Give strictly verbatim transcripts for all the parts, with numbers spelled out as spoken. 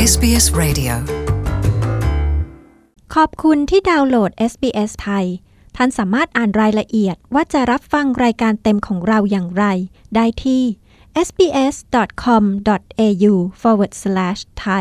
เอส บี เอส Radio ขอบคุณที่ดาวน์โหลด เอส บี เอส ไทยท่านสามารถอ่านรายละเอียดว่าจะรับฟังรายการเต็มของเราอย่างไรได้ที่ เอส บี เอส ดอท คอม ดอท เอ ยู สแลช สแลช ไทย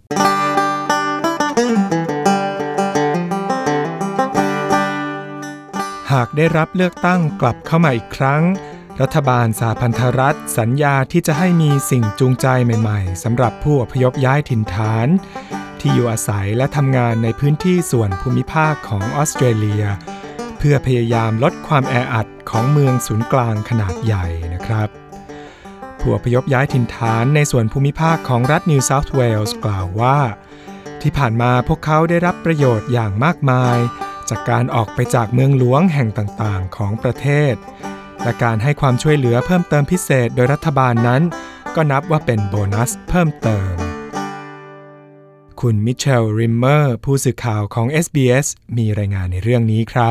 หากได้รับเลือกตั้งกลับเข้ามาอีกครั้งรัฐบาลสหพันธรัฐสัญญาที่จะให้มีสิ่งจูงใจใหม่ๆสำหรับผู้อพยพย้ายถิ่นฐานที่อยู่อาศัยและทำงานในพื้นที่ส่วนภูมิภาคของออสเตรเลียเพื่อพยายามลดความแออัดของเมืองศูนย์กลางขนาดใหญ่นะครับผู้อพยพย้ายถิ่นฐานในส่วนภูมิภาคของรัฐนิวเซาท์เวลส์กล่าวว่าที่ผ่านมาพวกเขาได้รับประโยชน์อย่างมากมายจากการออกไปจากเมืองหลวงแห่งต่างๆของประเทศและการให้ความช่วยเหลือเพิ่มเติมพิเศษโดยรัฐบาลนั้นก็นับว่าเป็นโบนัสเพิ่มเติมคุณมิเชล ริมเมอร์ผู้สื่อข่าวของ เอส บี เอส มีรายงานในเรื่องนี้ครับ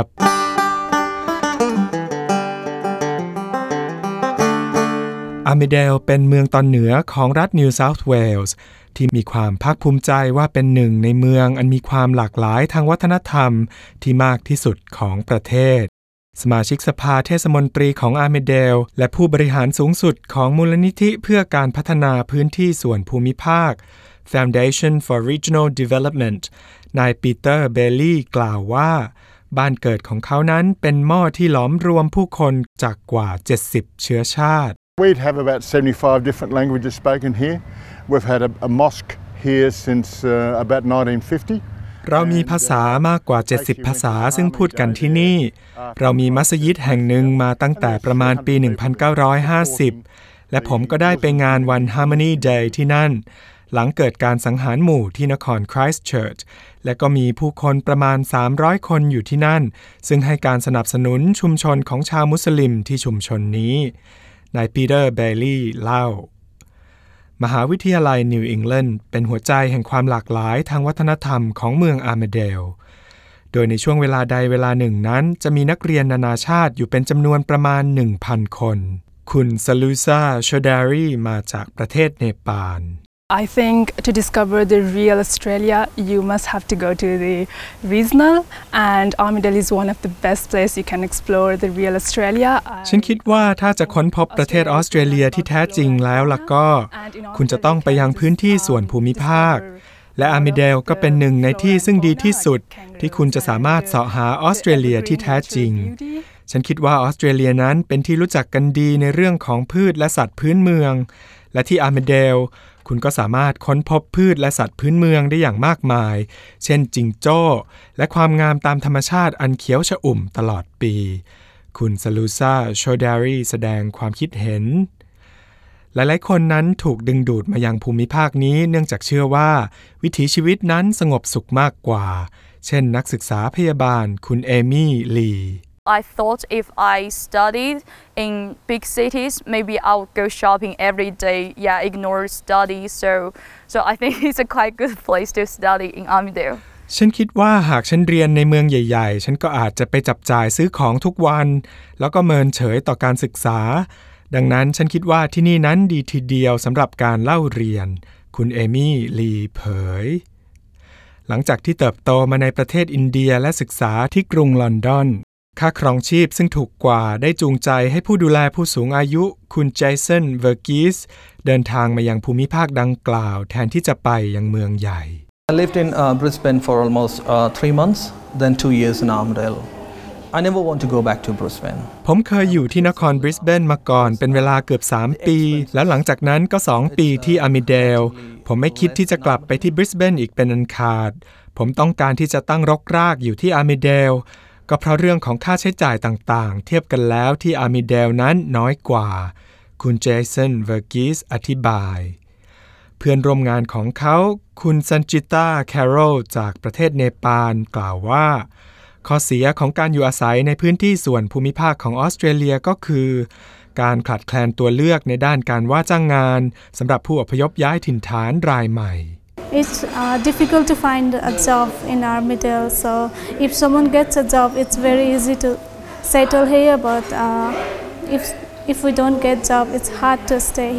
อาร์มิเดลเป็นเมืองตอนเหนือของรัฐนิวเซาท์เวลส์ที่มีความภาคภูมิใจว่าเป็นหนึ่งในเมืองอันมีความหลากหลายทางวัฒนธรรมที่มากที่สุดของประเทศสมาชิกสภาเทศมนตรีของอาร์มิเดลและผู้บริหารสูงสุดของมูลนิธิเพื่อการพัฒนาพื้นที่ส่วนภูมิภาค Foundation for Regional Development นายปีเตอร์เบลลี่กล่าวว่าบ้านเกิดของเขานั้นเป็นหม้อที่หลอมรวมผู้คนจากกว่าเจ็ดสิบเชื้อชาติ We'd have about seventy-five different languages spoken here. We've had a, a mosque here since uh, about nineteen fifty. เรามีภาษามากกว่าเจ็ดสิบภาษาซึ่งพูดกันที่นี่เรามีมัสยิดแห่งหนึ่งมาตั้งแต่ประมาณปีหนึ่งพันเก้าร้อยห้าสิบและผมก็ได้ไปงานวัน Harmony Day ที่นั่นหลังเกิดการสังหารหมู่ที่นคร Christchurch และก็มีผู้คนประมาณสามร้อยคนอยู่ที่นั่นซึ่งให้การสนับสนุนชุมชนของชาวมุสลิมที่ชุมชนนี้นายปีเตอร์เบลลี่เล่ามหาวิทยาลัยนิวอิงแลนด์เป็นหัวใจแห่งความหลากหลายทางวัฒนธรรมของเมืองอาร์มิเดลโดยในช่วงเวลาใดเวลาหนึ่งนั้นจะมีนักเรียนนานาชาติอยู่เป็นจำนวนประมาณ หนึ่งพัน คนคุณซาลูซาโชดารีมาจากประเทศเนปาล I think to discover the real Australia, you must have to go to the regional, and Armidale is one of the best places you can explore the real Australia. ฉันคิดว่าถ้าจะค้นพบประเทศออสเตรเลียที่แท้จริงแล้วล่ะก็คุณจะต้องไปยังพื้นที่ส่วนภูมิภาคและอาร์มิเดลก็เป็นหนึ่งในที่ซึ่งดีที่สุดที่คุณจะสามารถเสาะหาออสเตรเลียที่แท้จริงฉันคิดว่าออสเตรเลียนั้นเป็นที่รู้จักกันดีในเรื่องของพืชและสัตว์พื้นเมืองและที่อาร์มิเดลคุณก็สามารถค้นพบพืชและสัตว์พื้นเมืองได้อย่างมากมายเช่นจิงโจ้และความงามตามธรรมชาติอันเขียวชอุ่มตลอดปีคุณซาลูซาโชดารีแสดงความคิดเห็นหลายๆคนนั้นถูกดึงดูดมายังภูมิภาคนี้เนื่องจากเชื่อว่าวิถีชีวิตนั้นสงบสุขมากกว่าเช่นนักศึกษาพยาบาลคุณเอมี่ลี I thought if I studied in big cities, maybe I would go shopping every day. Yeah, ignore study. So, so I think it's a quite good place to study in Armidale. ฉันคิดว่าหากฉันเรียนในเมืองใหญ่ๆฉันก็อาจจะไปจับจ่ายซื้อของทุกวันแล้วก็เมินเฉยต่อการศึกษาดังนั้นฉันคิดว่าที่นี่นั้นดีทีเดียวสำหรับการเล่าเรียนคุณเอมี่ลีเผยหลังจากที่เติบโตมาในประเทศอินเดียและศึกษาที่กรุงลอนดอนค่าครองชีพซึ่งถูกกว่าได้จูงใจให้ผู้ดูแลผู้สูงอายุคุณเจสันเวอร์กิสเดินทางมายังภูมิภาคดังกล่าวแทนที่จะไปยังเมืองใหญ่ I lived in uh, Brisbane for almost uh, three months, then two years in Armidale. I never want to go back to Brisbane. ผมเคยอยู่ที่นครบริสเบนมาก่อนเป็นเวลาเกือบสามปีแล้วหลังจากนั้นก็สองปีที่อาร์มิเดลผมไม่คิดที่จะกลับไปที่บริสเบนอีกเป็นอันขาดผมต้องการที่จะตั้งรกรากอยู่ที่อาร์มิเดลก็เพราะเรื่องของค่าใช้จ่ายต่างๆเทียบกันแล้วที่อาร์มิเดลนั้นน้อยกว่าคุณเจสันเวอร์กิสอธิบายเพื่อนร่วมงานของเขาคุณซันจิตาแคโรลจากประเทศเนปาลกล่าวว่าข้อเสียของการอยู่อาศัยในพื้นที่ส่วนภูมิภาคของออสเตรเลียก็คือการขาดแคลนตัวเลือกในด้านการว่าจ้างงานสำหรับผู้อพยพย้ายถิ่นฐานรายใหม่ It's uh, difficult to find a job in Armidale, so if someone gets a job, it's very easy to settle here. But uh, if if we don't get job, it's hard to stay here.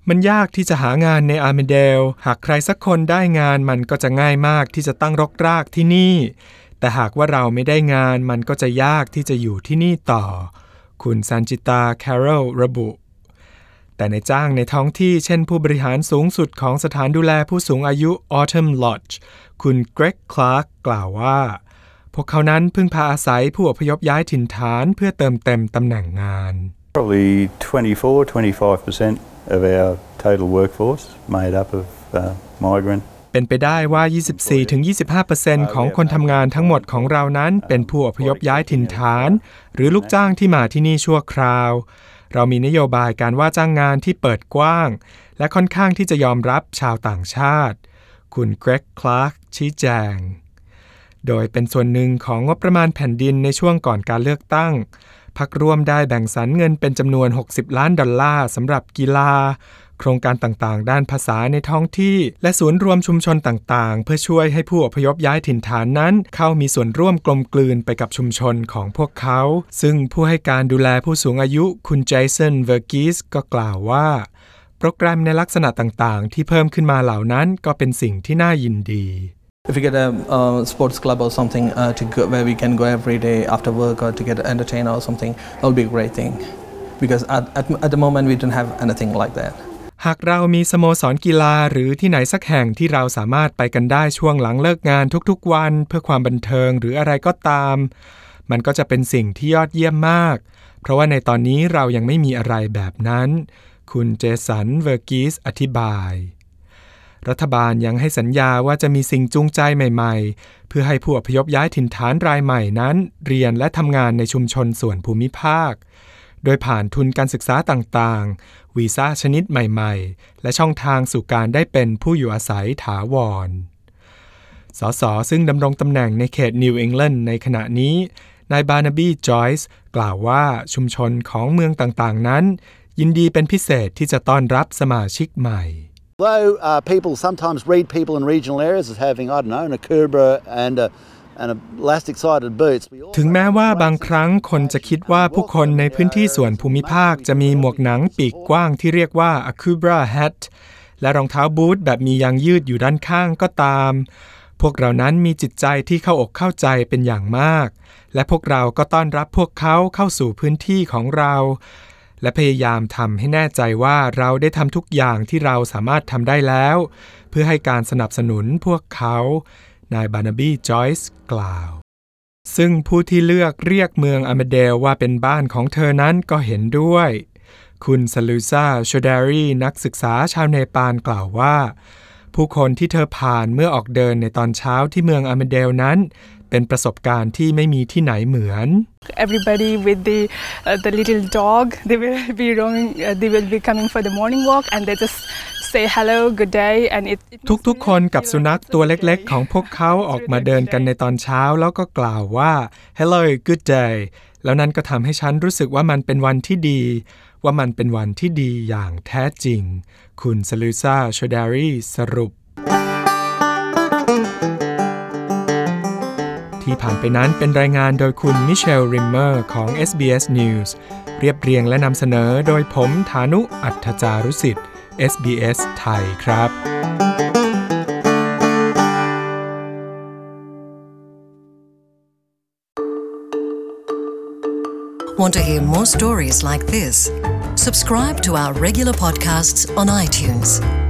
มันยากที่จะหางานในอาร์เมเดลหากใครสักคนได้งานมันก็จะง่ายมากที่จะตั้งรกรากที่นี่แต่หากว่าเราไม่ได้งานมันก็จะยากที่จะอยู่ที่นี่ต่อคุณซันจิตาแคโรลระบุแต่ในจ้างในท้องที่เช่นผู้บริหารสูงสุดของสถานดูแลผู้สูงอายุ Autumn Lodge คุณเกรกคลาร์กกล่าวว่าพวกเขานั้นพึ่งพาอาศัยผู้อพยพย้ายถิ่นฐานเพื่อเติมเต็มตำแหน่งงาน Probably twenty-four to twenty-five percent of our total workforce made up of uh, migrant เป็นไปได้ว่า ยี่สิบสี่ถึงยี่สิบห้าเปอร์เซ็นต์ ของคนทำงานทั้งหมดของเรานั้นเป็นผู้อพยพย้ายถิ่นฐานหรือลูกจ้างที่มาที่นี่ชั่วคราวเรามีนโยบายการว่าจ้างงานที่เปิดกว้างและค่อนข้างที่จะยอมรับชาวต่างชาติคุณเกรกคลาร์กชี้แจงโดยเป็นส่วนหนึ่งของงบประมาณแผ่นดินในช่วงก่อนการเลือกตั้งพรรคร่วมได้แบ่งสรรเงินเป็นจำนวนหกสิบล้านดอลลาร์สำหรับกีฬาโครงการต่างๆด้านภาษาในท้องที่และศูนย์รวมชุมชนต่างๆเพื่อช่วยให้ผู้อพยพย้ายถิ่นฐานนั้นเข้ามีส่วนร่วมกลมกลืนไปกับชุมชนของพวกเขาซึ่งผู้ให้การดูแลผู้สูงอายุคุณเจสันเวอร์กิสก็กล่าวว่าโปรแกรมในลักษณะต่างๆที่เพิ่มขึ้นมาเหล่านั้นก็เป็นสิ่งที่น่ายินดี If we get a uh, sports club or something uh, to go, where we can go every day after work or to get entertained or something, that would be a great thing. Because at, at, at the moment we don't have anything like that. หากเรามีสโมสรกีฬาหรือที่ไหนสักแห่งที่เราสามารถไปกันได้ช่วงหลังเลิกงานทุกๆวันเพื่อความบันเทิงหรืออะไรก็ตามมันก็จะเป็นสิ่งที่ยอดเยี่ยมมากเพราะว่าในตอนนี้เรายังไม่มีอะไรแบบนั้นคุณเจสันเวอร์กิสอธิบายรัฐบาลยังให้สัญญาว่าจะมีสิ่งจูงใจใหม่ๆเพื่อให้ผู้อพยพย้ายถิ่นฐานรายใหม่นั้นเรียนและทำงานในชุมชนส่วนภูมิภาคโดยผ่านทุนการศึกษาต่างๆวีซ่าชนิดใหม่ๆและช่องทางสู่การได้เป็นผู้อยู่อาศัยถาวรสสซึ่งดำรงตำแหน่งในเขตนิวอิงแลนด์ในขณะนี้นายบาร์นาบีจอยส์กล่าวว่าชุมชนของเมืองต่างๆนั้นยินดีเป็นพิเศษที่จะต้อนรับสมาชิกใหม่ Although uh, people sometimes read people in regional areas as having, I don't know, an akubra and a, and elastic-sided boots. ถึงแม้ว่าบางครั้งคนจะคิดว่าผู้คนในพื้นที่ส่วนภูมิภาคจะมีหมวกหนังปีกกว้างที่เรียกว่า akubra hat และรองเท้าบูทแบบมียางยืดอยู่ด้านข้างก็ตามพวกเรานั้นมีจิตใจที่เข้าอกเข้าใจเป็นอย่างมากและพวกเราก็ต้อนรับพวกเขาเข้าสู่พื้นที่ของเราและพยายามทำให้แน่ใจว่าเราได้ทำทุกอย่างที่เราสามารถทำได้แล้วเพื่อให้การสนับสนุนพวกเขานายบาร์นาบีจอยส์กล่าวซึ่งผู้ที่เลือกเรียกเมืองอาร์เมเดลว่าเป็นบ้านของเธอนั้นก็เห็นด้วยคุณซาลูซาโชเดารีนักศึกษาชาวเนปาลกล่าวว่าผู้คนที่เธอผ่านเมื่อออกเดินในตอนเช้าที่เมืองอาร์เมเดลนั้นเป็นประสบการณ์ที่ไม่มีที่ไหนเหมือน Everybody with the uh, the little dog, they will be roaming. Uh, they will be coming for the morning walk, and they just say hello, good day, and it. ทุกๆคนกับสุนัขตัวเล็กๆของพวกเขาออกมาเดินกันในตอนเช้าแล้วก็กล่าวว่า hello, good day แล้วนั้นก็ทำให้ฉันรู้สึกว่ามันเป็นวันที่ดีว่ามันเป็นวันที่ดีอย่างแท้จริงคุณซาลูซาโชดารีสรุปที่ผ่านไปนั้นเป็นรายงานโดยคุณมิเชลริมเมอร์ของ เอส บี เอส News เรียบเรียงและนำเสนอโดยผมฐานุอัฏฐจารุสิทธิ์ เอส บี เอส ไทยครับ Want to hear more stories like this? Subscribe to our regular podcasts on iTunes.